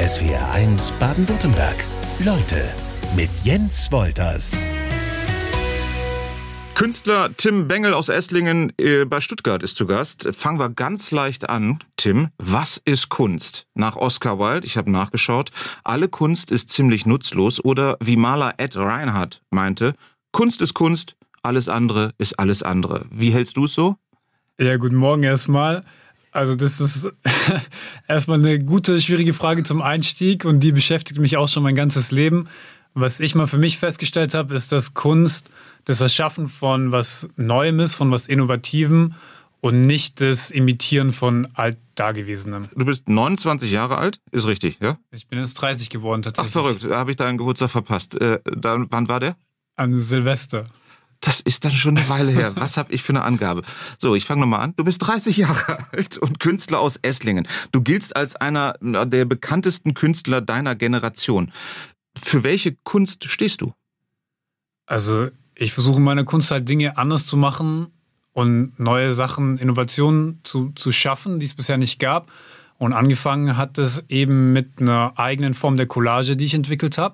SWR1 Baden-Württemberg. Leute mit Jens Wolters. Künstler Tim Bengel aus Esslingen bei Stuttgart ist zu Gast. Fangen wir ganz leicht an. Tim, was ist Kunst? Nach Oscar Wilde, ich habe nachgeschaut, alle Kunst ist ziemlich nutzlos. Oder wie Maler Ed Reinhardt meinte, Kunst ist Kunst, alles andere ist alles andere. Wie hältst du es so? Ja, guten Morgen erstmal. Also das ist erstmal eine gute, schwierige Frage zum Einstieg und die beschäftigt mich auch schon mein ganzes Leben. Was ich mal für mich festgestellt habe, ist, dass Kunst das Erschaffen von was Neuem ist, von was Innovativem und nicht das Imitieren von Altdagewesenem. Du bist 29 Jahre alt, ist richtig, ja? Ich bin jetzt 30 geworden tatsächlich. Ach, verrückt, da habe ich deinen Geburtstag verpasst. Wann war der? An Silvester. Das ist dann schon eine Weile her. Was habe ich für eine Angabe? So, ich fange nochmal an. Du bist 30 Jahre alt und Künstler aus Esslingen. Du giltst als einer der bekanntesten Künstler deiner Generation. Für welche Kunst stehst du? Also ich versuche in meiner Kunst halt Dinge anders zu machen und neue Sachen, Innovationen zu schaffen, die es bisher nicht gab. Und angefangen hat es eben mit einer eigenen Form der Collage, die ich entwickelt habe.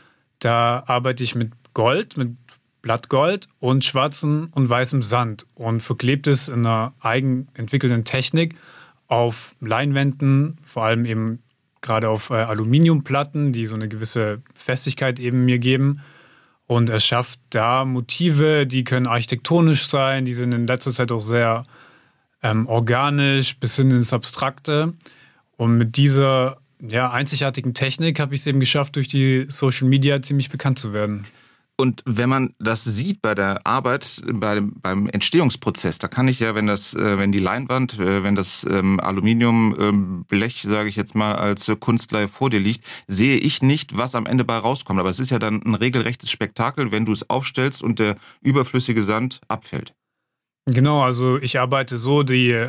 Da arbeite ich mit Gold, mit Blattgold und schwarzem und weißem Sand und verklebt es in einer eigen entwickelten Technik auf Leinwänden, vor allem eben gerade auf Aluminiumplatten, die so eine gewisse Festigkeit eben mir geben. Und er schafft da Motive, die können architektonisch sein, die sind in letzter Zeit auch sehr organisch bis hin ins Abstrakte. Und mit dieser einzigartigen Technik habe ich es eben geschafft, durch die Social Media ziemlich bekannt zu werden. Und wenn man das sieht bei der Arbeit, beim Entstehungsprozess, da kann ich ja, wenn die Leinwand, wenn das Aluminiumblech, sage ich jetzt mal, als Kunstleihe vor dir liegt, sehe ich nicht, was am Ende bei rauskommt. Aber es ist ja dann ein regelrechtes Spektakel, wenn du es aufstellst und der überflüssige Sand abfällt. Genau, also ich arbeite so, die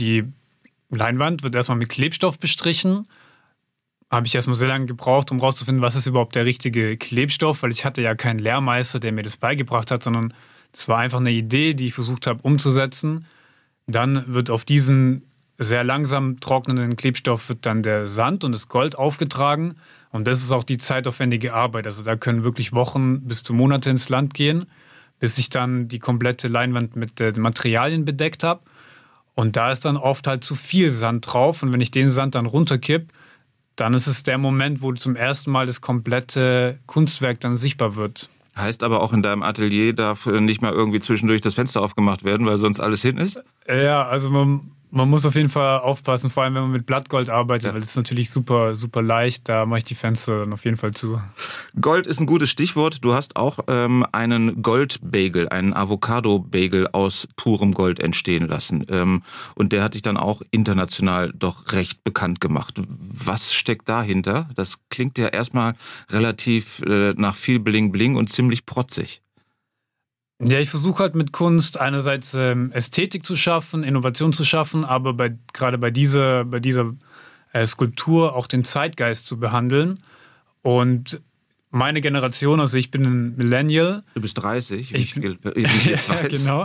Leinwand wird erstmal mit Klebstoff bestrichen. Habe ich erstmal sehr lange gebraucht, um rauszufinden, was ist überhaupt der richtige Klebstoff, weil ich hatte ja keinen Lehrmeister, der mir das beigebracht hat, sondern es war einfach eine Idee, die ich versucht habe umzusetzen. Dann wird auf diesen sehr langsam trocknenden Klebstoff wird dann der Sand und das Gold aufgetragen und das ist auch die zeitaufwendige Arbeit. Also da können wirklich Wochen bis zu Monate ins Land gehen, bis ich dann die komplette Leinwand mit den Materialien bedeckt habe und da ist dann oft halt zu viel Sand drauf und wenn ich den Sand dann runterkipp, dann ist es der Moment, wo zum ersten Mal das komplette Kunstwerk dann sichtbar wird. Heißt aber auch in deinem Atelier darf nicht mal irgendwie zwischendurch das Fenster aufgemacht werden, weil sonst alles hin ist? Ja, also man muss auf jeden Fall aufpassen, vor allem wenn man mit Blattgold arbeitet, weil das ist natürlich super, super leicht, da mache ich die Fenster dann auf jeden Fall zu. Gold ist ein gutes Stichwort. Du hast auch einen Goldbagel, einen Avocado-Bagel aus purem Gold entstehen lassen. Und der hat dich dann auch international doch recht bekannt gemacht. Was steckt dahinter? Das klingt ja erstmal relativ nach viel Bling-Bling und ziemlich protzig. Ja, ich versuche halt mit Kunst einerseits Ästhetik zu schaffen, Innovation zu schaffen, aber gerade bei dieser Skulptur auch den Zeitgeist zu behandeln. Und meine Generation, also ich bin ein Millennial. Du bist 30, wie ich jetzt weiß. Ja, genau.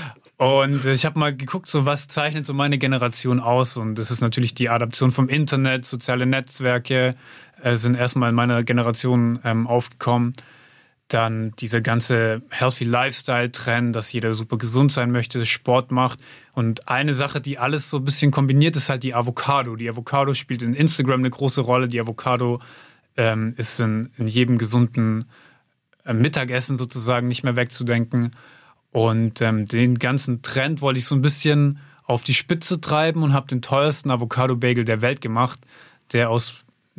Und ich habe mal geguckt, so was zeichnet so meine Generation aus. Und das ist natürlich die Adaption vom Internet, soziale Netzwerke sind erstmal in meiner Generation aufgekommen. Dann dieser ganze Healthy Lifestyle-Trend, dass jeder super gesund sein möchte, Sport macht. Und eine Sache, die alles so ein bisschen kombiniert, ist halt die Avocado. Die Avocado spielt in Instagram eine große Rolle. Die Avocado ist in jedem gesunden Mittagessen sozusagen nicht mehr wegzudenken. Und den ganzen Trend wollte ich so ein bisschen auf die Spitze treiben und habe den teuersten Avocado-Bagel der Welt gemacht, der aus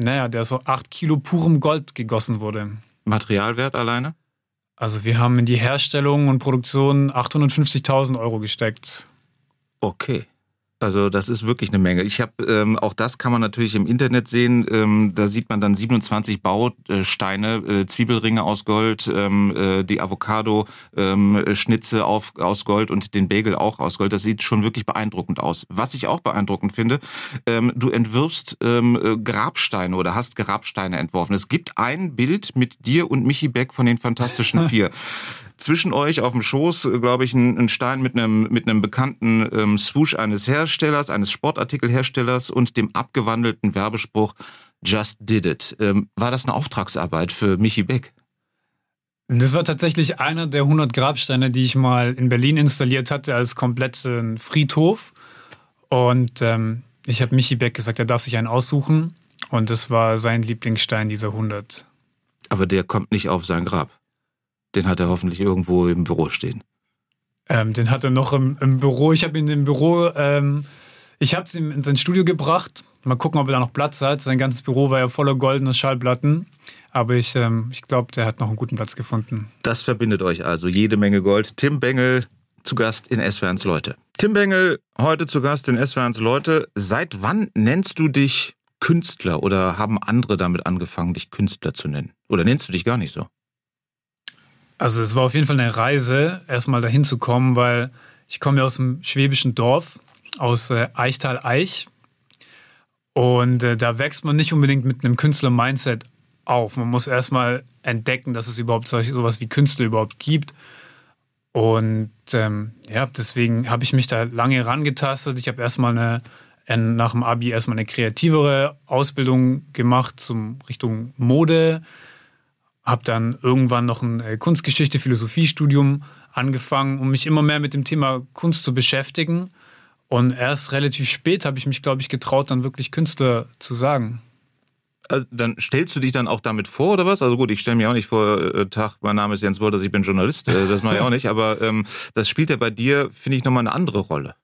8 Kilo purem Gold gegossen wurde. Materialwert alleine? Also wir haben in die Herstellung und Produktion 850.000 € gesteckt. Okay. Also das ist wirklich eine Menge. Ich habe auch das kann man natürlich im Internet sehen. Da sieht man dann 27 Bausteine, Zwiebelringe aus Gold, die Avocado-Schnitze aus Gold und den Bagel auch aus Gold. Das sieht schon wirklich beeindruckend aus. Was ich auch beeindruckend finde, du entwirfst Grabsteine oder hast Grabsteine entworfen. Es gibt ein Bild mit dir und Michi Beck von den Fantastischen Vier. Zwischen euch auf dem Schoß, glaube ich, ein Stein mit einem bekannten Swoosh eines Herstellers, eines Sportartikelherstellers und dem abgewandelten Werbespruch Just Did It. War das eine Auftragsarbeit für Michi Beck? Das war tatsächlich einer der 100 Grabsteine, die ich mal in Berlin installiert hatte als kompletten Friedhof. Und ich habe Michi Beck gesagt, er darf sich einen aussuchen. Und das war sein Lieblingsstein, dieser 100. Aber der kommt nicht auf sein Grab. Den hat er hoffentlich irgendwo im Büro stehen. Den hat er noch im Büro. Ich habe ihn im Büro, ich habe es ihm in sein Studio gebracht. Mal gucken, ob er da noch Platz hat. Sein ganzes Büro war ja voller goldener Schallplatten. Aber ich glaube, der hat noch einen guten Platz gefunden. Das verbindet euch also, jede Menge Gold. Tim Bengel zu Gast in SWR1 Leute. Tim Bengel, heute zu Gast in SWR1 Leute. Seit wann nennst du dich Künstler oder haben andere damit angefangen, dich Künstler zu nennen? Oder nennst du dich gar nicht so? Also es war auf jeden Fall eine Reise, erstmal dahin zu kommen, weil ich komme ja aus einem schwäbischen Dorf, aus Eichtal-Eich. Und da wächst man nicht unbedingt mit einem Künstler-Mindset auf. Man muss erstmal entdecken, dass es überhaupt sowas wie Künstler überhaupt gibt. Und deswegen habe ich mich da lange herangetastet. Ich habe erstmal nach dem Abi erstmal eine kreativere Ausbildung gemacht zum Richtung Mode. Habe dann irgendwann noch ein Kunstgeschichte, Philosophiestudium angefangen, um mich immer mehr mit dem Thema Kunst zu beschäftigen. Und erst relativ spät habe ich mich, glaube ich, getraut, dann wirklich Künstler zu sagen. Also dann stellst du dich dann auch damit vor, oder was? Also gut, ich stelle mir auch nicht vor, Tag, mein Name ist Jens Wolters, ich bin Journalist, das mache ich auch nicht, aber das spielt ja bei dir, finde ich, nochmal eine andere Rolle.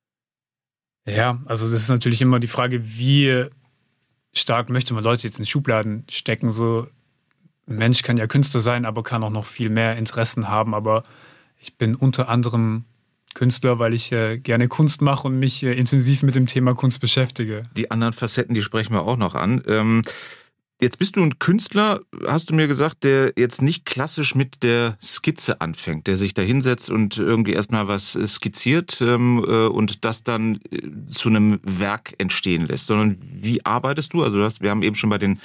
Ja, also das ist natürlich immer die Frage, wie stark möchte man Leute jetzt in Schubladen stecken. So ein Mensch kann ja Künstler sein, aber kann auch noch viel mehr Interessen haben. Aber ich bin unter anderem Künstler, weil ich gerne Kunst mache und mich intensiv mit dem Thema Kunst beschäftige. Die anderen Facetten, die sprechen wir auch noch an. Jetzt bist du ein Künstler, hast du mir gesagt, der jetzt nicht klassisch mit der Skizze anfängt, der sich da hinsetzt und irgendwie erstmal was skizziert und das dann zu einem Werk entstehen lässt, sondern wie arbeitest du? Also wir haben eben schon bei den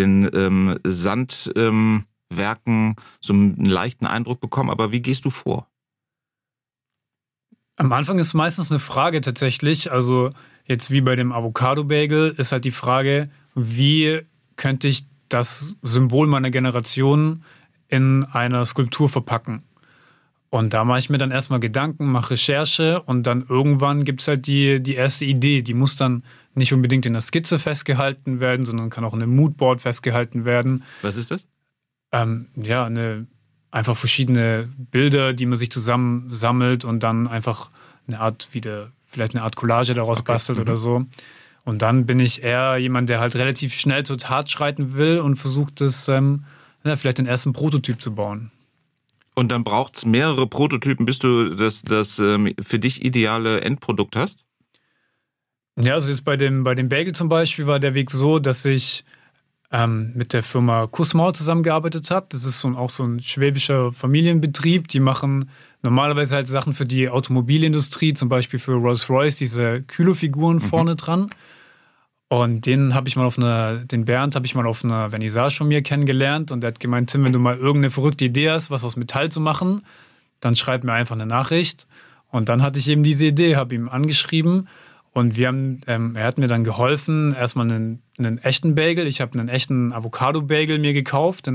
Sandwerken so einen leichten Eindruck bekommen, aber wie gehst du vor? Am Anfang ist meistens eine Frage tatsächlich, also jetzt wie bei dem Avocado-Bagel ist halt die Frage, wie könnte ich das Symbol meiner Generation in einer Skulptur verpacken? Und da mache ich mir dann erstmal Gedanken, mache Recherche und dann irgendwann gibt es halt die erste Idee. Die muss dann nicht unbedingt in der Skizze festgehalten werden, sondern kann auch in einem Moodboard festgehalten werden. Was ist das? Einfach verschiedene Bilder, die man sich zusammensammelt und dann einfach vielleicht eine Art Collage daraus bastelt oder so. Und dann bin ich eher jemand, der halt relativ schnell zur Tat schreiten will und versucht, vielleicht den ersten Prototyp zu bauen. Und dann braucht es mehrere Prototypen, bis du das für dich ideale Endprodukt hast? Ja, also jetzt bei dem Bagel zum Beispiel war der Weg so, dass ich mit der Firma Kussmaul zusammengearbeitet habe. Das ist auch so ein schwäbischer Familienbetrieb. Die machen normalerweise halt Sachen für die Automobilindustrie, zum Beispiel für Rolls-Royce, diese Kylofiguren vorne dran. Und den Bernd habe ich mal auf einer Vernissage von mir kennengelernt und der hat gemeint, Tim, wenn du mal irgendeine verrückte Idee hast, was aus Metall zu machen, dann schreib mir einfach eine Nachricht. Und dann hatte ich eben diese Idee, habe ihm angeschrieben und er hat mir dann geholfen, erstmal einen echten Bagel, ich habe einen echten Avocado-Bagel mir gekauft,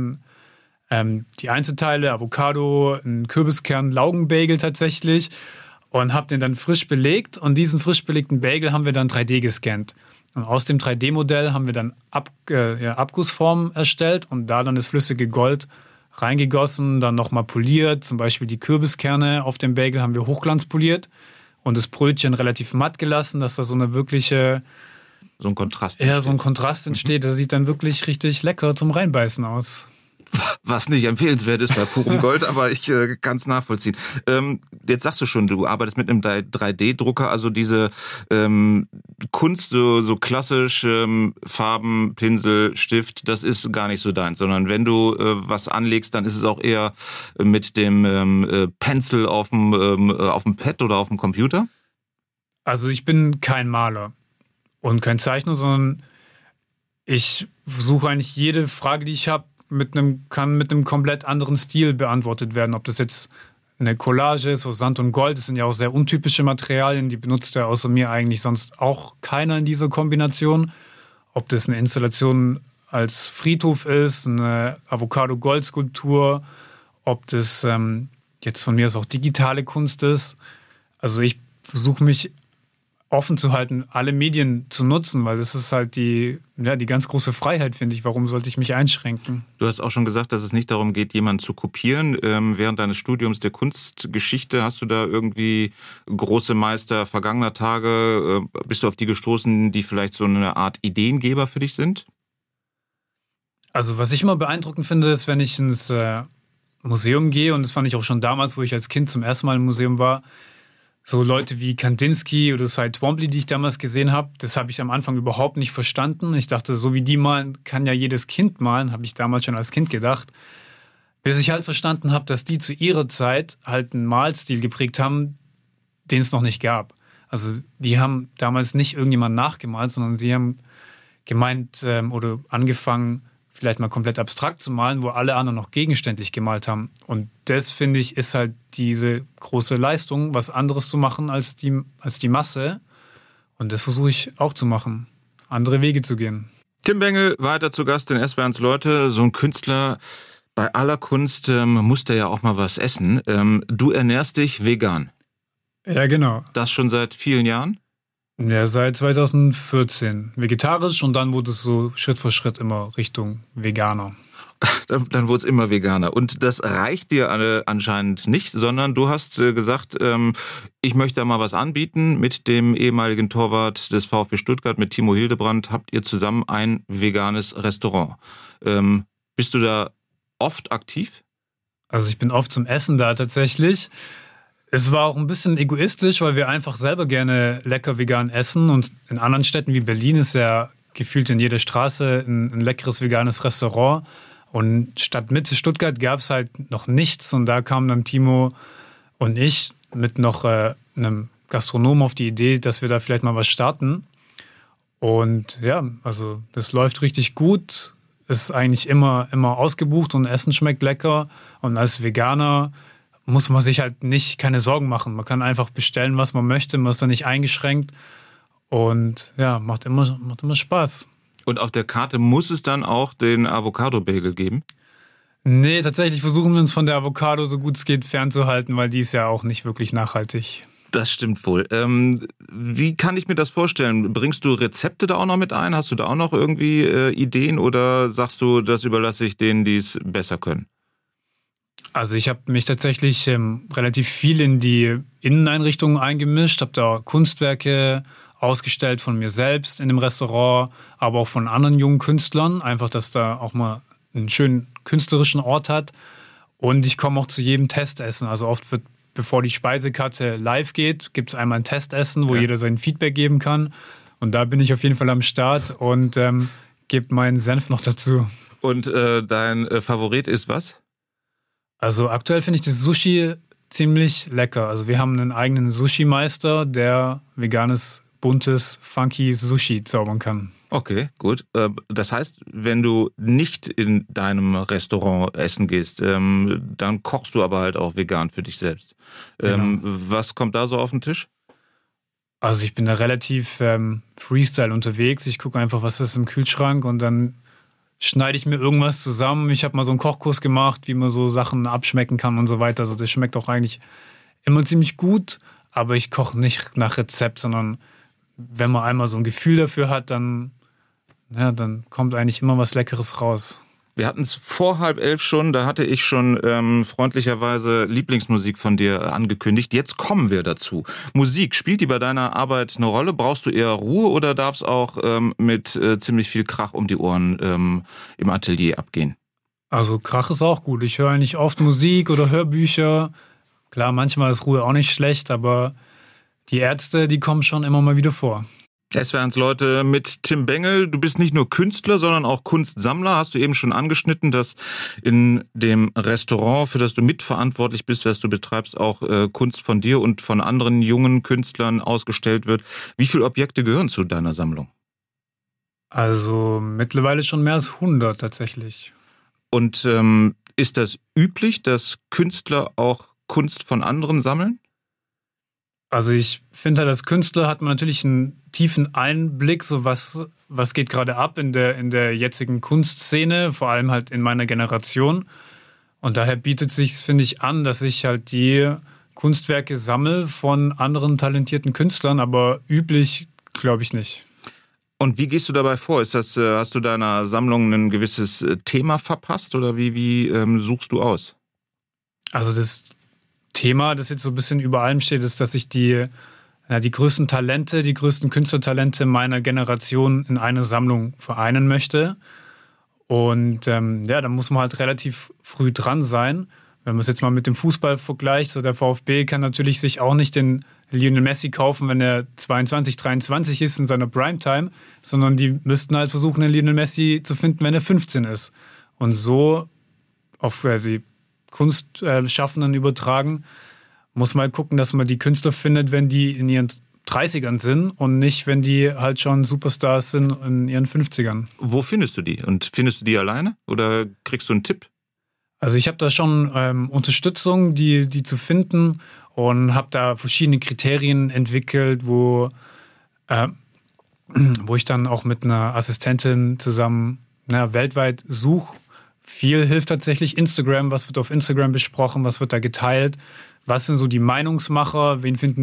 die Einzelteile, Avocado, einen Kürbiskern-Laugenbagel tatsächlich und habe den dann frisch belegt und diesen frisch belegten Bagel haben wir dann 3D gescannt. Und aus dem 3D-Modell haben wir dann Abgussformen erstellt und da dann das flüssige Gold reingegossen, dann nochmal poliert, zum Beispiel die Kürbiskerne auf dem Bagel haben wir hochglanzpoliert und das Brötchen relativ matt gelassen, dass da so eine wirkliche... So ein Kontrast entsteht. Ja, so ein Kontrast entsteht. Das sieht dann wirklich richtig lecker zum Reinbeißen aus. Was nicht empfehlenswert ist bei purem Gold, aber ich kann es nachvollziehen. Jetzt sagst du schon, du arbeitest mit einem 3D-Drucker, also diese Kunst, so klassisch Farben, Pinsel, Stift, das ist gar nicht so deins, sondern wenn du was anlegst, dann ist es auch eher mit dem Pencil auf dem Pad oder auf dem Computer? Also ich bin kein Maler und kein Zeichner, sondern ich versuche eigentlich jede Frage, die ich habe, kann mit einem komplett anderen Stil beantwortet werden. Ob das jetzt eine Collage ist aus Sand und Gold, das sind ja auch sehr untypische Materialien, die benutzt ja außer mir eigentlich sonst auch keiner in dieser Kombination. ob das eine Installation als Friedhof ist, eine Avocado-Gold-Skulptur, ob das jetzt von mir aus auch digitale Kunst ist. Also ich versuche mich offen zu halten, alle Medien zu nutzen, weil das ist halt die ganz große Freiheit, finde ich. Warum sollte ich mich einschränken? Du hast auch schon gesagt, dass es nicht darum geht, jemanden zu kopieren. Während deines Studiums der Kunstgeschichte hast du da irgendwie große Meister vergangener Tage, bist du auf die gestoßen, die vielleicht so eine Art Ideengeber für dich sind? Also was ich immer beeindruckend finde, ist, wenn ich ins Museum gehe, und das fand ich auch schon damals, wo ich als Kind zum ersten Mal im Museum war, so Leute wie Kandinsky oder Cy Twombly, die ich damals gesehen habe, das habe ich am Anfang überhaupt nicht verstanden. Ich dachte, so wie die malen, kann ja jedes Kind malen, habe ich damals schon als Kind gedacht. Bis ich halt verstanden habe, dass die zu ihrer Zeit halt einen Malstil geprägt haben, den es noch nicht gab. Also die haben damals nicht irgendjemand nachgemalt, sondern sie haben gemeint oder angefangen, vielleicht mal komplett abstrakt zu malen, wo alle anderen noch gegenständlich gemalt haben. Und das, finde ich, ist halt diese große Leistung, was anderes zu machen als die Masse. Und das versuche ich auch zu machen, andere Wege zu gehen. Tim Bengel, weiter zu Gast in SWR1 Leute. So ein Künstler, bei aller Kunst muss der ja auch mal was essen. Du ernährst dich vegan. Ja, genau. Das schon seit vielen Jahren? Ja, seit 2014 vegetarisch, und dann wurde es so Schritt für Schritt immer Richtung Veganer. Dann wurde es immer veganer. Und das reicht dir anscheinend nicht, sondern du hast gesagt, ich möchte da mal was anbieten. Mit dem ehemaligen Torwart des VfB Stuttgart, mit Timo Hildebrand, habt ihr zusammen ein veganes Restaurant. Bist du da oft aktiv? Also ich bin oft zum Essen da tatsächlich. Es war auch ein bisschen egoistisch, weil wir einfach selber gerne lecker vegan essen, und in anderen Städten wie Berlin ist ja gefühlt in jeder Straße ein leckeres veganes Restaurant, und Stadtmitte Stuttgart gab es halt noch nichts, und da kamen dann Timo und ich mit noch einem Gastronomen auf die Idee, dass wir da vielleicht mal was starten. Und ja, also das läuft richtig gut, ist eigentlich immer ausgebucht und Essen schmeckt lecker, und als Veganer muss man sich halt keine Sorgen machen. Man kann einfach bestellen, was man möchte, man ist da nicht eingeschränkt, und ja, macht immer Spaß. Und auf der Karte muss es dann auch den Avocado-Bagel geben? Nee, tatsächlich versuchen wir uns von der Avocado so gut es geht fernzuhalten, weil die ist ja auch nicht wirklich nachhaltig. Das stimmt wohl. Wie kann ich mir das vorstellen? Bringst du Rezepte da auch noch mit ein? Hast du da auch noch irgendwie Ideen, oder sagst du, das überlasse ich denen, die es besser können? Also ich habe mich tatsächlich relativ viel in die Inneneinrichtungen eingemischt, habe da Kunstwerke ausgestellt von mir selbst in dem Restaurant, aber auch von anderen jungen Künstlern, einfach, dass da auch mal einen schönen künstlerischen Ort hat. Und ich komme auch zu jedem Testessen. Also oft wird, bevor die Speisekarte live geht, gibt es einmal ein Testessen, wo jeder sein Feedback geben kann. Und da bin ich auf jeden Fall am Start und gebe meinen Senf noch dazu. Und dein Favorit ist was? Also aktuell finde ich das Sushi ziemlich lecker. Also wir haben einen eigenen Sushi-Meister, der veganes, buntes, funky Sushi zaubern kann. Okay, gut. Das heißt, wenn du nicht in deinem Restaurant essen gehst, dann kochst du aber halt auch vegan für dich selbst. Genau. Was kommt da so auf den Tisch? Also ich bin da relativ Freestyle unterwegs. Ich gucke einfach, was ist im Kühlschrank, und dann schneide ich mir irgendwas zusammen. Ich habe mal so einen Kochkurs gemacht, wie man so Sachen abschmecken kann und so weiter. Also das schmeckt auch eigentlich immer ziemlich gut, aber ich koche nicht nach Rezept, sondern wenn man einmal so ein Gefühl dafür hat, dann kommt eigentlich immer was Leckeres raus. Wir hatten es vor 10:30 schon, da hatte ich schon freundlicherweise Lieblingsmusik von dir angekündigt. Jetzt kommen wir dazu. Musik, spielt die bei deiner Arbeit eine Rolle? Brauchst du eher Ruhe, oder darf es auch mit ziemlich viel Krach um die Ohren im Atelier abgehen? Also Krach ist auch gut. Ich höre eigentlich oft Musik oder Hörbücher. Klar, manchmal ist Ruhe auch nicht schlecht, aber die Ärzte, die kommen schon immer mal wieder vor. SWR1 Leute mit Tim Bengel. Du bist nicht nur Künstler, sondern auch Kunstsammler. Hast du eben schon angeschnitten, dass in dem Restaurant, für das du mitverantwortlich bist, was du betreibst, auch Kunst von dir und von anderen jungen Künstlern ausgestellt wird. Wie viele Objekte gehören zu deiner Sammlung? Also mittlerweile schon mehr als 100 tatsächlich. Und ist das üblich, dass Künstler auch Kunst von anderen sammeln? Also ich finde halt, als Künstler hat man natürlich einen tiefen Einblick, so was was geht gerade ab in der jetzigen Kunstszene, vor allem halt in meiner Generation. Und daher bietet sich, finde ich, an, dass ich halt die Kunstwerke sammle von anderen talentierten Künstlern, aber üblich glaube ich nicht. Und wie gehst du dabei vor? Hast du deiner Sammlung ein gewisses Thema verpasst oder wie suchst du aus? Also das Thema, das jetzt so ein bisschen über allem steht, ist, dass ich die größten Talente, die größten Künstlertalente meiner Generation in eine Sammlung vereinen möchte. Und da muss man halt relativ früh dran sein. Wenn man es jetzt mal mit dem Fußball vergleicht, so der VfB kann natürlich sich auch nicht den Lionel Messi kaufen, wenn er 22, 23 ist in seiner Primetime, sondern die müssten halt versuchen, den Lionel Messi zu finden, wenn er 15 ist. Und so auf die Kunstschaffenden übertragen, muss man halt gucken, dass man die Künstler findet, wenn die in ihren 30ern sind und nicht, wenn die halt schon Superstars sind in ihren 50ern. Wo findest du die? Und findest du die alleine oder kriegst du einen Tipp? Also ich habe da schon Unterstützung, die zu finden und habe da verschiedene Kriterien entwickelt, wo ich dann auch mit einer Assistentin zusammen weltweit suche. Viel hilft tatsächlich Instagram. Was wird auf Instagram besprochen? Was wird da geteilt? Was sind so die Meinungsmacher? Wen finden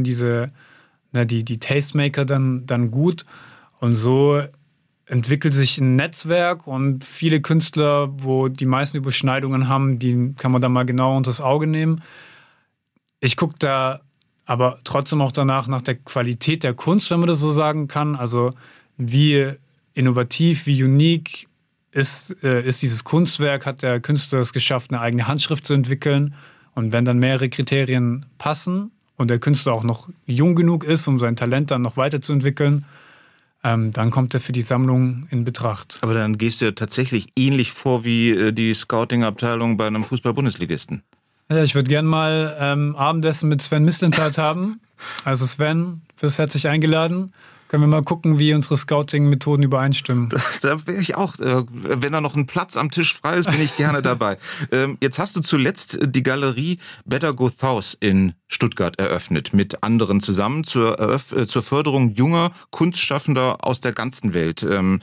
die Tastemaker dann gut? Und so entwickelt sich ein Netzwerk und viele Künstler, wo die meisten Überschneidungen haben, die kann man dann mal genau unter das Auge nehmen. Ich gucke da aber trotzdem auch danach nach der Qualität der Kunst, wenn man das so sagen kann. Also wie innovativ, wie unique ist dieses Kunstwerk, hat der Künstler es geschafft, eine eigene Handschrift zu entwickeln. Und wenn dann mehrere Kriterien passen und der Künstler auch noch jung genug ist, um sein Talent dann noch weiterzuentwickeln, dann kommt er für die Sammlung in Betracht. Aber dann gehst du ja tatsächlich ähnlich vor wie die Scouting-Abteilung bei einem Fußball-Bundesligisten. Ja, ich würde gerne mal Abendessen mit Sven Mislintat haben. Also Sven, du bist herzlich eingeladen. Können wir mal gucken, wie unsere Scouting-Methoden übereinstimmen. Da wäre ich auch. Wenn da noch ein Platz am Tisch frei ist, bin ich gerne dabei. Jetzt hast du zuletzt die Galerie Better Go South in Stuttgart eröffnet, mit anderen zusammen zur Förderung junger Kunstschaffender aus der ganzen Welt.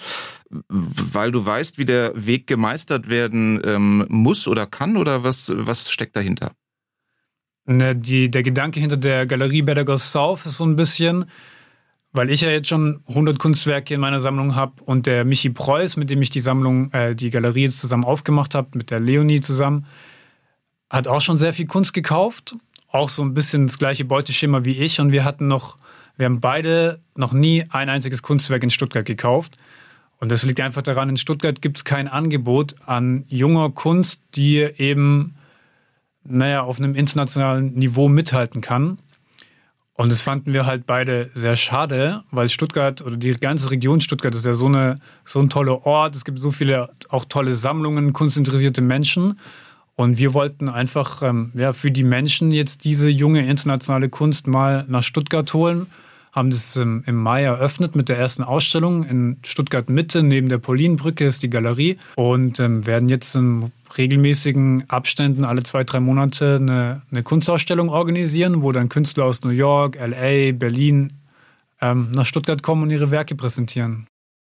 Weil du weißt, wie der Weg gemeistert werden muss oder kann, oder was steckt dahinter? Der Gedanke hinter der Galerie Better Go South ist so ein bisschen, weil ich ja jetzt schon 100 Kunstwerke in meiner Sammlung habe und der Michi Preuß, mit dem ich die Galerie jetzt zusammen aufgemacht habe, mit der Leonie zusammen, hat auch schon sehr viel Kunst gekauft. Auch so ein bisschen das gleiche Beuteschema wie ich. Und wir haben beide noch nie ein einziges Kunstwerk in Stuttgart gekauft. Und das liegt einfach daran, in Stuttgart gibt es kein Angebot an junger Kunst, die eben auf einem internationalen Niveau mithalten kann. Und das fanden wir halt beide sehr schade, weil Stuttgart oder die ganze Region Stuttgart ist ja so ein toller Ort. Es gibt so viele auch tolle Sammlungen, kunstinteressierte Menschen. Und wir wollten einfach für die Menschen jetzt diese junge internationale Kunst mal nach Stuttgart holen. Haben das im Mai eröffnet mit der ersten Ausstellung in Stuttgart Mitte. Neben der Paulinenbrücke ist die Galerie. Und werden jetzt in regelmäßigen Abständen alle 2-3 Monate eine Kunstausstellung organisieren, wo dann Künstler aus New York, LA, Berlin nach Stuttgart kommen und ihre Werke präsentieren.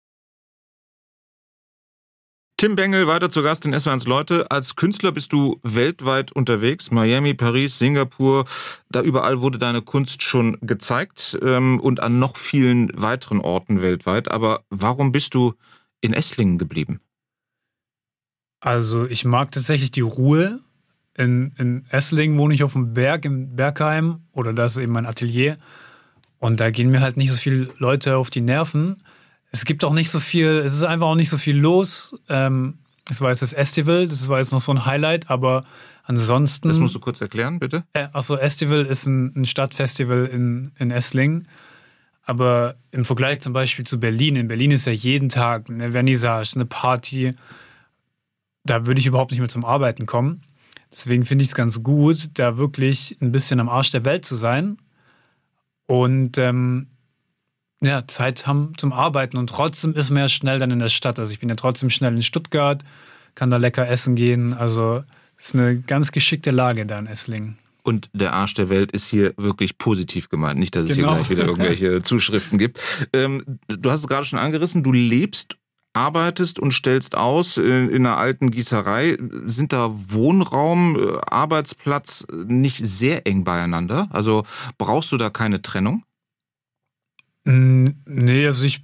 Tim Bengel, weiter zu Gast in SWR1 Leute. Als Künstler bist du weltweit unterwegs. Miami, Paris, Singapur. Da überall wurde deine Kunst schon gezeigt und an noch vielen weiteren Orten weltweit. Aber warum bist du in Esslingen geblieben? Also ich mag tatsächlich die Ruhe. In Esslingen wohne ich auf dem Berg, im Bergheim. Oder da ist eben mein Atelier. Und da gehen mir halt nicht so viele Leute auf die Nerven. Es gibt auch nicht so viel, es ist einfach auch nicht so viel los. Das war jetzt das Estival, das war jetzt noch so ein Highlight, aber ansonsten... Das musst du kurz erklären, bitte. Estival ist ein Stadtfestival in Esslingen. Aber im Vergleich zum Beispiel zu Berlin, in Berlin ist ja jeden Tag eine Vernissage, eine Party. Da würde ich überhaupt nicht mehr zum Arbeiten kommen. Deswegen finde ich es ganz gut, da wirklich ein bisschen am Arsch der Welt zu sein. Und Zeit haben zum Arbeiten. Und trotzdem ist man ja schnell dann in der Stadt. Also ich bin ja trotzdem schnell in Stuttgart, kann da lecker essen gehen. Also es ist eine ganz geschickte Lage da in Esslingen. Und der Arsch der Welt ist hier wirklich positiv gemeint. Nicht, dass es Genau. hier gleich wieder irgendwelche Zuschriften gibt. Du hast es gerade schon angerissen, du lebst, arbeitest und stellst aus in einer alten Gießerei. Sind da Wohnraum, Arbeitsplatz nicht sehr eng beieinander? Also brauchst du da keine Trennung? Nee, also ich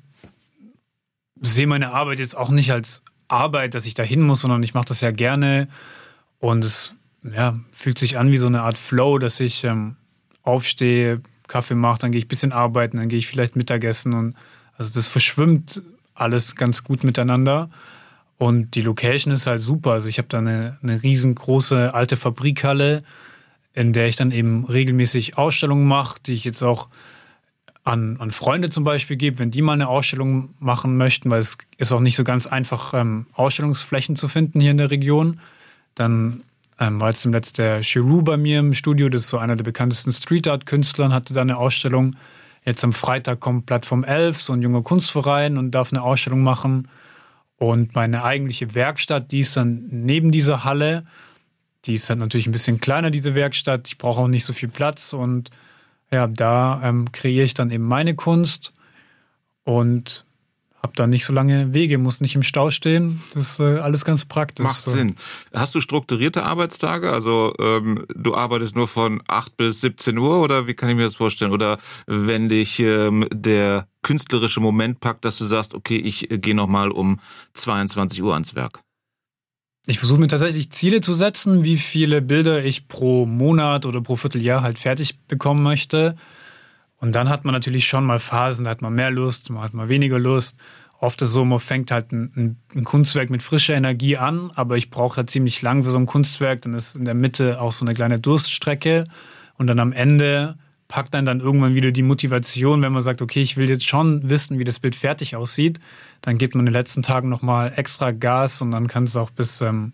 sehe meine Arbeit jetzt auch nicht als Arbeit, dass ich da hin muss, sondern ich mache das ja gerne. Und es fühlt sich an wie so eine Art Flow, dass ich aufstehe, Kaffee mache, dann gehe ich ein bisschen arbeiten, dann gehe ich vielleicht Mittagessen. Und also das verschwimmt alles ganz gut miteinander. Und die Location ist halt super. Also ich habe da eine riesengroße alte Fabrikhalle, in der ich dann eben regelmäßig Ausstellungen mache, die ich jetzt auch an Freunde zum Beispiel gebe, wenn die mal eine Ausstellung machen möchten, weil es ist auch nicht so ganz einfach, Ausstellungsflächen zu finden hier in der Region. Dann war jetzt zuletzt der Chiru bei mir im Studio, das ist so einer der bekanntesten Street-Art-Künstler, hatte da eine Ausstellung. Jetzt am Freitag kommt Plattform 11, so ein junger Kunstverein, und darf eine Ausstellung machen. Und meine eigentliche Werkstatt, die ist dann neben dieser Halle. Die ist halt natürlich ein bisschen kleiner, diese Werkstatt. Ich brauche auch nicht so viel Platz, und ja, da kreiere ich dann eben meine Kunst und habe dann nicht so lange Wege, muss nicht im Stau stehen. Das ist alles ganz praktisch. Macht Sinn. Hast du strukturierte Arbeitstage? Also du arbeitest nur von 8 bis 17 Uhr oder wie kann ich mir das vorstellen? Oder wenn dich der künstlerische Moment packt, dass du sagst, okay, ich gehe nochmal um 22 Uhr ans Werk? Ich versuche mir tatsächlich Ziele zu setzen, wie viele Bilder ich pro Monat oder pro Vierteljahr halt fertig bekommen möchte. Und dann hat man natürlich schon mal Phasen, da hat man mehr Lust, man hat mal weniger Lust. Oft ist es so, man fängt halt ein Kunstwerk mit frischer Energie an, aber ich brauche ja ziemlich lang für so ein Kunstwerk. Dann ist in der Mitte auch so eine kleine Durststrecke. Und dann am Ende packt dann irgendwann wieder die Motivation, wenn man sagt, okay, ich will jetzt schon wissen, wie das Bild fertig aussieht. Dann gibt man in den letzten Tagen nochmal extra Gas, und dann kann es auch bis um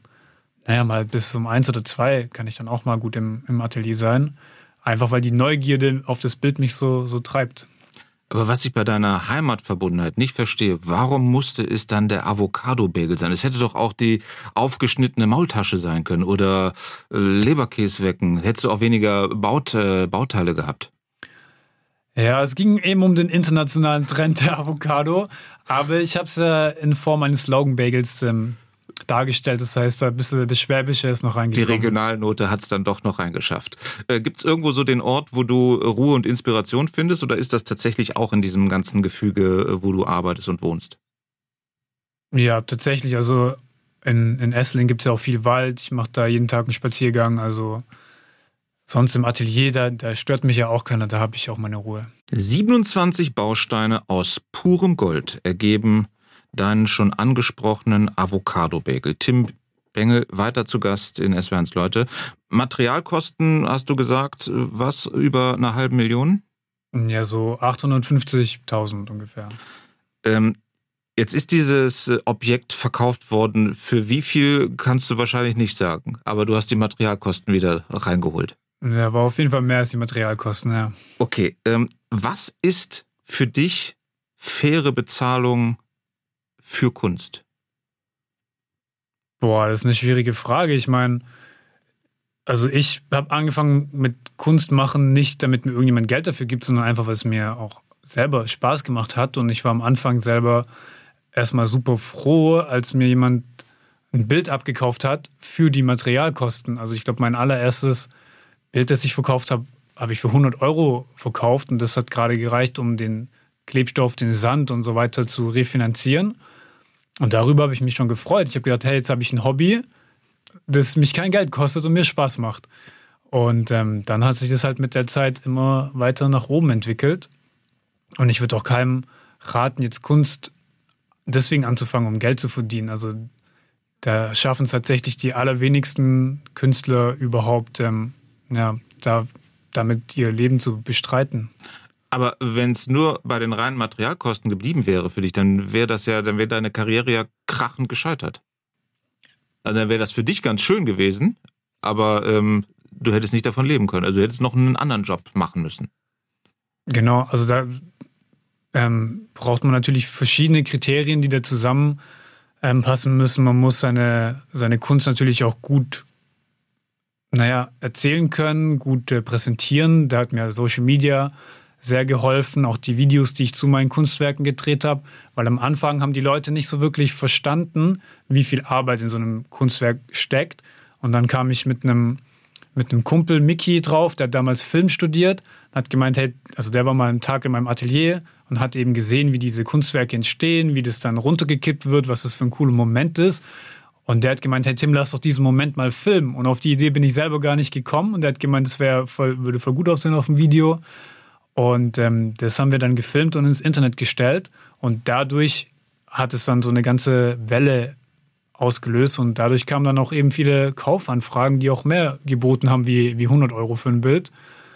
1 oder 2 kann ich dann auch mal gut im Atelier sein. Einfach weil die Neugierde auf das Bild mich so treibt. Aber was ich bei deiner Heimatverbundenheit nicht verstehe, warum musste es dann der Avocado-Bagel sein? Es hätte doch auch die aufgeschnittene Maultasche sein können oder Leberkäswecken. Hättest du auch weniger Bauteile gehabt? Ja, es ging eben um den internationalen Trend der Avocado, aber ich habe es ja in Form eines Laugenbagels dargestellt. Das heißt, ein bisschen das Schwäbische ist noch reingekommen. Die Regionalnote hat es dann doch noch reingeschafft. Gibt es irgendwo so den Ort, wo du Ruhe und Inspiration findest, oder ist das tatsächlich auch in diesem ganzen Gefüge, wo du arbeitest und wohnst? Ja, tatsächlich. Also in Esslingen gibt es ja auch viel Wald. Ich mache da jeden Tag einen Spaziergang. Also sonst im Atelier, da stört mich ja auch keiner. Da habe ich auch meine Ruhe. 27 Bausteine aus purem Gold ergeben deinen schon angesprochenen Avocado-Bagel. Tim Bengel, weiter zu Gast in SWR1 Leute. Materialkosten, hast du gesagt, was, über 500.000? Ja, so 850.000 ungefähr. Jetzt ist dieses Objekt verkauft worden. Für wie viel, kannst du wahrscheinlich nicht sagen. Aber du hast die Materialkosten wieder reingeholt. Ja, war auf jeden Fall mehr als die Materialkosten, ja. Okay, was ist für dich faire Bezahlung für Kunst? Boah, das ist eine schwierige Frage. Ich meine, also ich habe angefangen mit Kunst machen, nicht damit mir irgendjemand Geld dafür gibt, sondern einfach, weil es mir auch selber Spaß gemacht hat. Und ich war am Anfang selber erstmal super froh, als mir jemand ein Bild abgekauft hat für die Materialkosten. Also ich glaube, mein allererstes Bild, das ich verkauft habe, habe ich für 100 € verkauft. Und das hat gerade gereicht, um den Klebstoff, den Sand und so weiter zu refinanzieren. Und darüber habe ich mich schon gefreut. Ich habe gedacht, hey, jetzt habe ich ein Hobby, das mich kein Geld kostet und mir Spaß macht. Und dann hat sich das halt mit der Zeit immer weiter nach oben entwickelt. Und ich würde auch keinem raten, jetzt Kunst deswegen anzufangen, um Geld zu verdienen. Also da schaffen es tatsächlich die allerwenigsten Künstler überhaupt, damit ihr Leben zu bestreiten. Aber wenn es nur bei den reinen Materialkosten geblieben wäre für dich, dann wäre deine Karriere ja krachend gescheitert. Also dann wäre das für dich ganz schön gewesen, aber du hättest nicht davon leben können. Also du hättest noch einen anderen Job machen müssen. Genau, also da braucht man natürlich verschiedene Kriterien, die da zusammenpassen müssen. Man muss seine Kunst natürlich auch gut erzählen können, gut präsentieren. Da hat mir Social Media sehr geholfen, auch die Videos, die ich zu meinen Kunstwerken gedreht habe, weil am Anfang haben die Leute nicht so wirklich verstanden, wie viel Arbeit in so einem Kunstwerk steckt. Und dann kam ich mit einem Kumpel, Mickey, drauf, der hat damals Film studiert, hat gemeint, hey, also der war mal einen Tag in meinem Atelier und hat eben gesehen, wie diese Kunstwerke entstehen, wie das dann runtergekippt wird, was das für ein cooler Moment ist. Und der hat gemeint, hey Tim, lass doch diesen Moment mal filmen. Und auf die Idee bin ich selber gar nicht gekommen. Und der hat gemeint, das würde voll gut aussehen auf dem Video. Und das haben wir dann gefilmt und ins Internet gestellt. Und dadurch hat es dann so eine ganze Welle ausgelöst. Und dadurch kamen dann auch eben viele Kaufanfragen, die auch mehr geboten haben wie 100 € für ein Bild.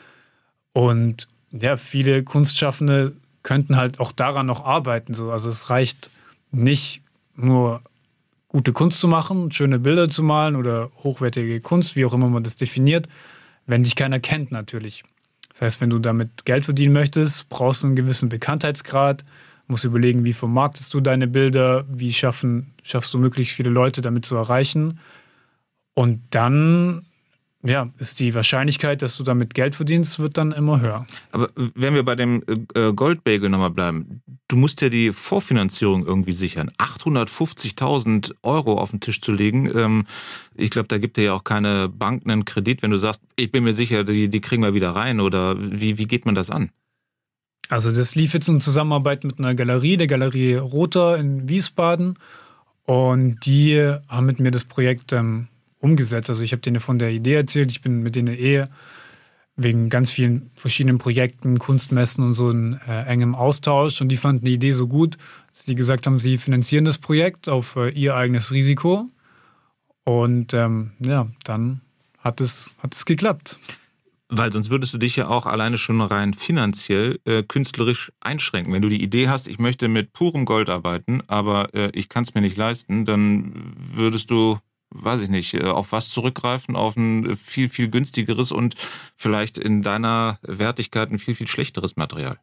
Und ja, viele Kunstschaffende könnten halt auch daran noch arbeiten. So. Also es reicht nicht nur gute Kunst zu machen, schöne Bilder zu malen oder hochwertige Kunst, wie auch immer man das definiert, wenn dich keiner kennt natürlich. Das heißt, wenn du damit Geld verdienen möchtest, brauchst du einen gewissen Bekanntheitsgrad, musst überlegen, wie vermarktest du deine Bilder, wie schaffst du möglichst viele Leute damit zu erreichen. Und dann ist die Wahrscheinlichkeit, dass du damit Geld verdienst, wird dann immer höher. Aber wenn wir bei dem Goldbagel nochmal bleiben, du musst ja die Vorfinanzierung irgendwie sichern. 850.000 € auf den Tisch zu legen, ich glaube, da gibt dir ja auch keine Bank einen Kredit, wenn du sagst, ich bin mir sicher, die kriegen wir wieder rein, oder wie geht man das an? Also das lief jetzt in Zusammenarbeit mit einer Galerie, der Galerie Rother in Wiesbaden, und die haben mit mir das Projekt umgesetzt. Also ich habe denen von der Idee erzählt, ich bin mit denen wegen ganz vielen verschiedenen Projekten, Kunstmessen und so in engem Austausch, und die fanden die Idee so gut, dass die gesagt haben, sie finanzieren das Projekt auf ihr eigenes Risiko, und dann hat es geklappt. Weil sonst würdest du dich ja auch alleine schon rein finanziell künstlerisch einschränken. Wenn du die Idee hast, ich möchte mit purem Gold arbeiten, aber ich kann es mir nicht leisten, dann würdest du, weiß ich nicht, auf was zurückgreifen, auf ein viel, viel günstigeres und vielleicht in deiner Wertigkeit ein viel, viel schlechteres Material.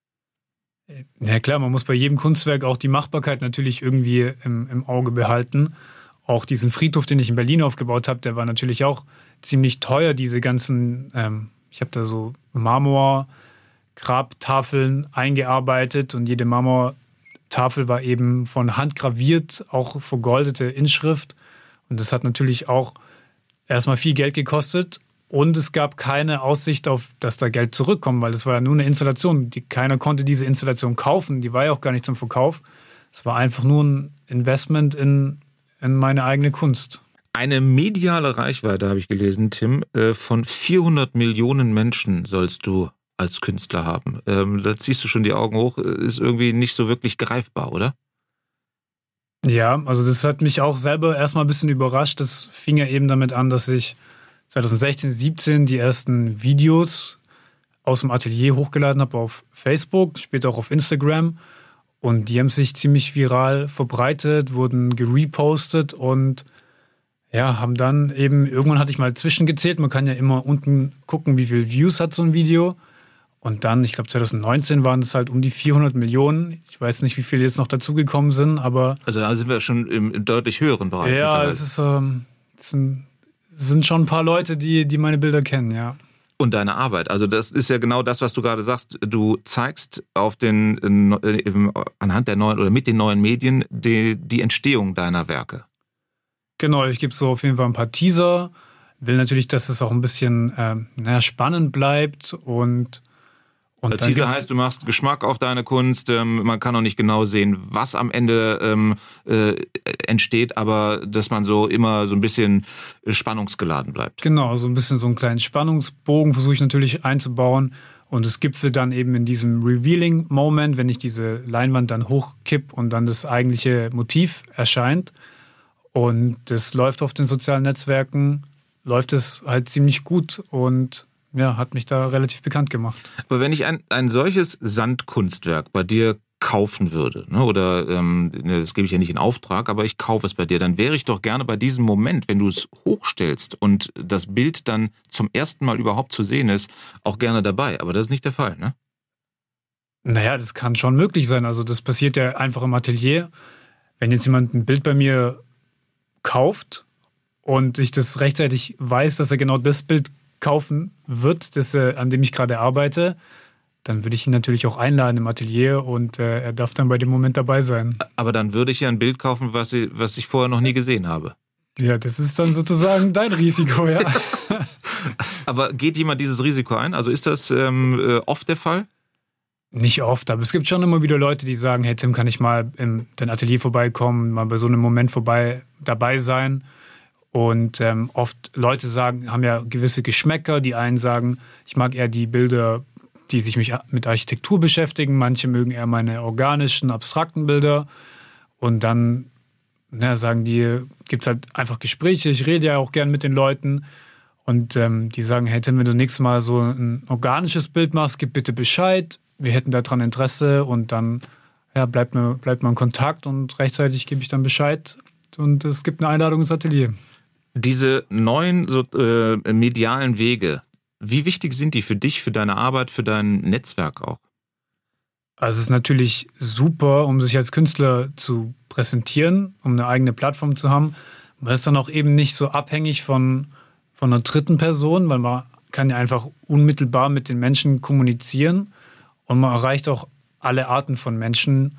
Ja klar, man muss bei jedem Kunstwerk auch die Machbarkeit natürlich irgendwie im Auge behalten. Auch diesen Friedhof, den ich in Berlin aufgebaut habe, der war natürlich auch ziemlich teuer, diese ganzen, ich habe da so Marmor-Grabtafeln eingearbeitet, und jede Marmortafel war eben von Hand graviert, auch vergoldete Inschrift. Und das hat natürlich auch erstmal viel Geld gekostet, und es gab keine Aussicht auf, dass da Geld zurückkommt, weil das war ja nur eine Installation. Keiner konnte diese Installation kaufen, die war ja auch gar nicht zum Verkauf. Es war einfach nur ein Investment in meine eigene Kunst. Eine mediale Reichweite, habe ich gelesen, Tim, von 400 Millionen Menschen sollst du als Künstler haben. Da ziehst du schon die Augen hoch, ist irgendwie nicht so wirklich greifbar, oder? Ja, also das hat mich auch selber erstmal ein bisschen überrascht. Das fing ja eben damit an, dass ich 2016, 2017 die ersten Videos aus dem Atelier hochgeladen habe auf Facebook, später auch auf Instagram. Und die haben sich ziemlich viral verbreitet, wurden gerepostet und haben dann eben, irgendwann hatte ich mal zwischengezählt, man kann ja immer unten gucken, wie viele Views hat so ein Video. Und dann, ich glaube 2019 waren es halt um die 400 Millionen. Ich weiß nicht, wie viele jetzt noch dazugekommen sind, aber... Also da sind wir schon im deutlich höheren Bereich. Ja, es sind schon ein paar Leute, die meine Bilder kennen, ja. Und deine Arbeit. Also das ist ja genau das, was du gerade sagst. Du zeigst anhand der neuen oder mit den neuen Medien die Entstehung deiner Werke. Genau, ich gebe so auf jeden Fall ein paar Teaser. Will natürlich, dass es auch ein bisschen spannend bleibt. Und Teaser heißt, du machst Geschmack auf deine Kunst. Man kann noch nicht genau sehen, was am Ende entsteht, aber dass man so immer so ein bisschen spannungsgeladen bleibt. Genau, so ein bisschen so einen kleinen Spannungsbogen versuche ich natürlich einzubauen. Und es gipfelt dann eben in diesem Revealing-Moment, wenn ich diese Leinwand dann hochkipp und dann das eigentliche Motiv erscheint. Und das läuft auf den sozialen Netzwerken, läuft es halt ziemlich gut und hat mich da relativ bekannt gemacht. Aber wenn ich ein solches Sandkunstwerk bei dir kaufen würde, ne, oder das gebe ich ja nicht in Auftrag, aber ich kaufe es bei dir, dann wäre ich doch gerne bei diesem Moment, wenn du es hochstellst und das Bild dann zum ersten Mal überhaupt zu sehen ist, auch gerne dabei. Aber das ist nicht der Fall, ne? Naja, das kann schon möglich sein. Also das passiert ja einfach im Atelier. Wenn jetzt jemand ein Bild bei mir kauft und ich das rechtzeitig weiß, dass er genau das Bild kaufen wird, an dem ich gerade arbeite, dann würde ich ihn natürlich auch einladen im Atelier und er darf dann bei dem Moment dabei sein. Aber dann würde ich ja ein Bild kaufen, was ich vorher noch nie gesehen habe. Ja, das ist dann sozusagen dein Risiko, ja. Aber geht jemand dieses Risiko ein? Also ist das oft der Fall? Nicht oft, aber es gibt schon immer wieder Leute, die sagen, hey Tim, kann ich mal in dein Atelier vorbeikommen, mal bei so einem Moment dabei sein. Und oft Leute haben ja gewisse Geschmäcker. Die einen sagen, ich mag eher die Bilder, die sich mit Architektur beschäftigen. Manche mögen eher meine organischen, abstrakten Bilder. Und dann sagen die, gibt es halt einfach Gespräche. Ich rede ja auch gern mit den Leuten. Und die sagen, hey Tim, wenn du nächstes Mal so ein organisches Bild machst, gib bitte Bescheid. Wir hätten daran Interesse. Und dann bleibt man in Kontakt und rechtzeitig gebe ich dann Bescheid. Und es gibt eine Einladung ins Atelier. Diese neuen medialen Wege, wie wichtig sind die für dich, für deine Arbeit, für dein Netzwerk auch? Also es ist natürlich super, um sich als Künstler zu präsentieren, um eine eigene Plattform zu haben. Man ist dann auch eben nicht so abhängig von einer dritten Person, weil man kann ja einfach unmittelbar mit den Menschen kommunizieren und man erreicht auch alle Arten von Menschen,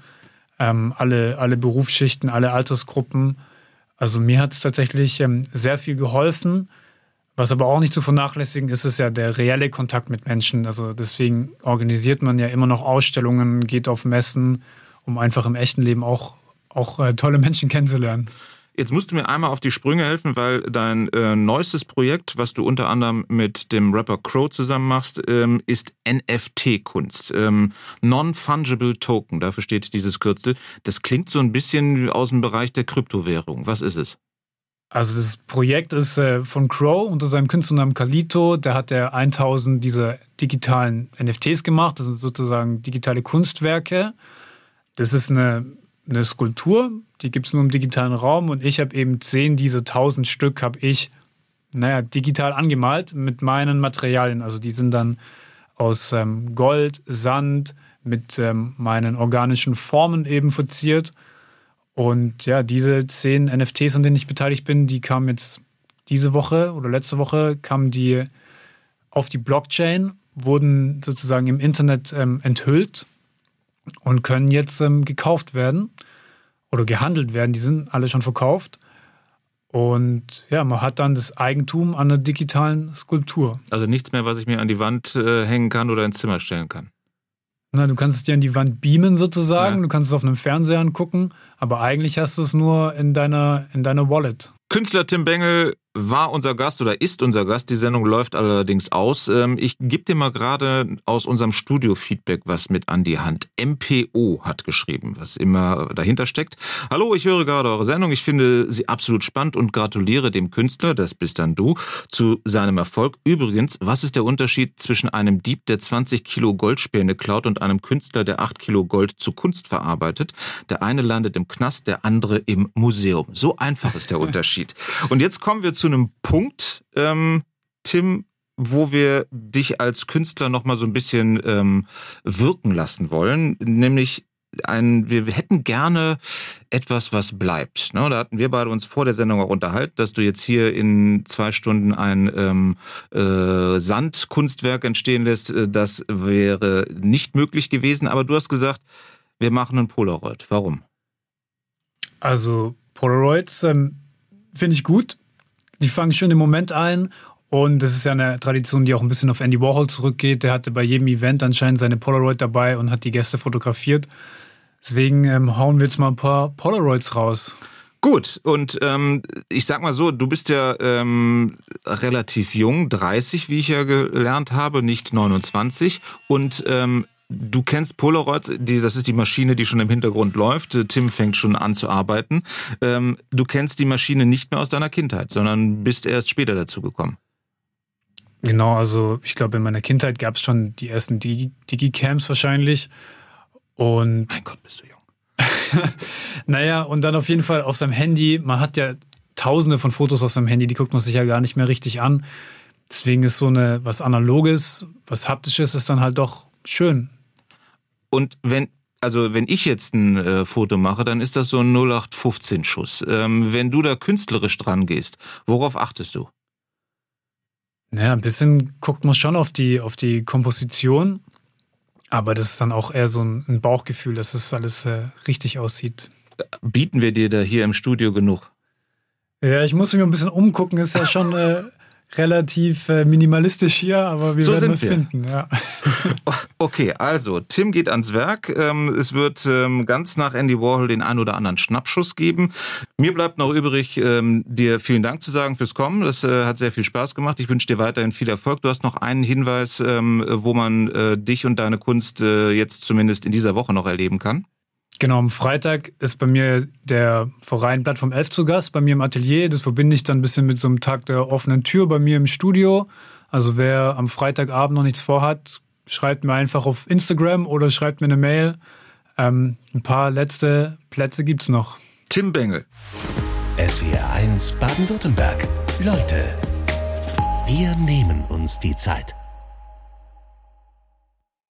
alle Berufsschichten, alle Altersgruppen. Also mir hat es tatsächlich sehr viel geholfen. Was aber auch nicht zu vernachlässigen ist ja der reelle Kontakt mit Menschen. Also deswegen organisiert man ja immer noch Ausstellungen, geht auf Messen, um einfach im echten Leben auch tolle Menschen kennenzulernen. Jetzt musst du mir einmal auf die Sprünge helfen, weil dein neuestes Projekt, was du unter anderem mit dem Rapper Crow zusammen machst, ist NFT-Kunst. Non-Fungible Token, dafür steht dieses Kürzel. Das klingt so ein bisschen aus dem Bereich der Kryptowährung. Was ist es? Also das Projekt ist von Crow unter seinem Künstlernamen Kalito. Da hat er 1000 dieser digitalen NFTs gemacht. Das sind sozusagen digitale Kunstwerke. Das ist eine Skulptur, die gibt es nur im digitalen Raum und ich habe eben 10 dieser 1000 Stück habe ich digital angemalt mit meinen Materialien. Also die sind dann aus Gold, Sand, mit meinen organischen Formen eben verziert. Und ja, diese 10 NFTs, an denen ich beteiligt bin, die kamen jetzt diese Woche oder letzte Woche, kamen die auf die Blockchain, wurden sozusagen im Internet enthüllt und können jetzt gekauft werden oder gehandelt werden. Die sind alle schon verkauft. Und ja, man hat dann das Eigentum an einer digitalen Skulptur. Also nichts mehr, was ich mir an die Wand hängen kann oder ins Zimmer stellen kann. Na, du kannst es dir an die Wand beamen sozusagen. Ja. Du kannst es auf einem Fernseher angucken. Aber eigentlich hast du es nur in deiner Wallet. Künstler Tim Bengel war unser Gast oder ist unser Gast. Die Sendung läuft allerdings aus. Ich gebe dir mal gerade aus unserem Studio-Feedback was mit an die Hand. MPO hat geschrieben, was immer dahinter steckt. Hallo, ich höre gerade eure Sendung. Ich finde sie absolut spannend und gratuliere dem Künstler, das bist dann du, zu seinem Erfolg. Übrigens, was ist der Unterschied zwischen einem Dieb, der 20 Kilo Goldspäne klaut und einem Künstler, der 8 Kilo Gold zu Kunst verarbeitet? Der eine landet im Knast, der andere im Museum. So einfach ist der Unterschied. Und jetzt kommen wir zu einem Punkt, Tim, wo wir dich als Künstler noch mal so ein bisschen wirken lassen wollen, nämlich wir hätten gerne etwas, was bleibt. Ne? Da hatten wir beide uns vor der Sendung auch unterhalten, dass du jetzt hier in 2 Stunden ein Sandkunstwerk entstehen lässt. Das wäre nicht möglich gewesen, aber du hast gesagt, wir machen ein Polaroid. Warum? Also Polaroids finde ich gut. Die fangen schön im Moment ein. Und das ist ja eine Tradition, die auch ein bisschen auf Andy Warhol zurückgeht. Der hatte bei jedem Event anscheinend seine Polaroid dabei und hat die Gäste fotografiert. Deswegen hauen wir jetzt mal ein paar Polaroids raus. Gut, und ich sag mal so, du bist ja relativ jung, 30, wie ich ja gelernt habe, nicht 29. Und du kennst Polaroids, das ist die Maschine, die schon im Hintergrund läuft. Tim fängt schon an zu arbeiten. Du kennst die Maschine nicht mehr aus deiner Kindheit, sondern bist erst später dazu gekommen. Genau, also ich glaube, in meiner Kindheit gab es schon die ersten Digicams wahrscheinlich. Und mein Gott, bist du jung. Naja, und dann auf jeden Fall auf seinem Handy. Man hat ja tausende von Fotos auf seinem Handy, die guckt man sich ja gar nicht mehr richtig an. Deswegen ist so was Analoges, was Haptisches ist dann halt doch schön. Und also wenn ich jetzt ein Foto mache, dann ist das so ein 0815-Schuss. Wenn du da künstlerisch dran gehst, worauf achtest du? Naja, ein bisschen guckt man schon auf die Komposition, aber das ist dann auch eher so ein Bauchgefühl, dass das alles richtig aussieht. Bieten wir dir da hier im Studio genug? Ja, ich muss mich ein bisschen umgucken, ist ja schon relativ minimalistisch hier, aber wir werden was finden. Ja. Okay, also Tim geht ans Werk. Es wird ganz nach Andy Warhol den ein oder anderen Schnappschuss geben. Mir bleibt noch übrig, dir vielen Dank zu sagen fürs Kommen. Das hat sehr viel Spaß gemacht. Ich wünsche dir weiterhin viel Erfolg. Du hast noch einen Hinweis, wo man dich und deine Kunst jetzt zumindest in dieser Woche noch erleben kann. Genau, am Freitag ist bei mir der Verein Plattform 11 zu Gast, bei mir im Atelier. Das verbinde ich dann ein bisschen mit so einem Tag der offenen Tür bei mir im Studio. Also wer am Freitagabend noch nichts vorhat, schreibt mir einfach auf Instagram oder schreibt mir eine Mail. Ein paar letzte Plätze gibt's noch. Tim Bengel. SWR1 Baden-Württemberg. Leute, wir nehmen uns die Zeit.